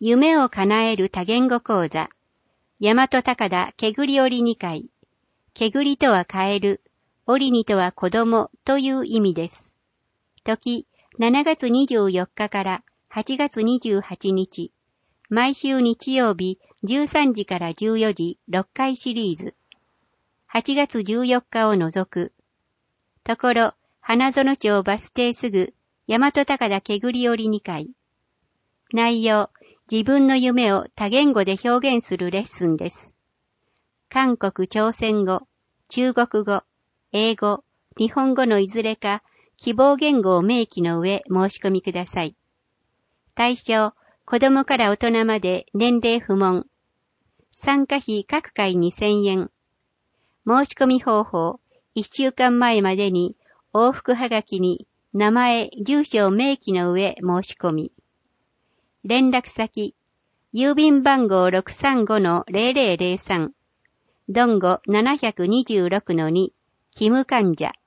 夢を叶える多言語講座、大和高田けぐり織り2回、けぐりとはカエル、織りにとは子供という意味です。時、7月24日から8月28日、毎週日曜日13時から14時6回シリーズ。8月14日を除く。ところ、花園町バス停すぐ、大和高田けぐり織り2回。内容、自分の夢を多言語で表現するレッスンです。韓国朝鮮語、中国語、英語、日本語のいずれか、希望言語を明記の上申し込みください。対象、子供から大人まで年齢不問。参加費各回2000円。申し込み方法、1週間前までに往復はがきに名前、住所を明記の上申し込み。連絡先、郵便番号 635-0003、ドンゴ726-2、キム患者。